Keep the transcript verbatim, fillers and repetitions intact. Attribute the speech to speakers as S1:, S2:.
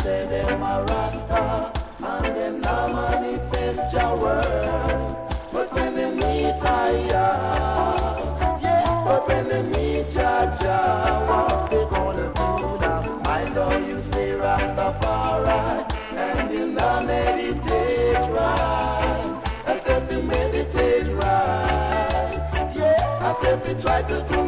S1: say them a Rasta and them now manifest your words. But when they meet Jah, yeah, but when they meet Jah, Jah, what they gonna do now? I know you say Rastafari and you not meditate right. As if you meditate right, yeah, as if you try to do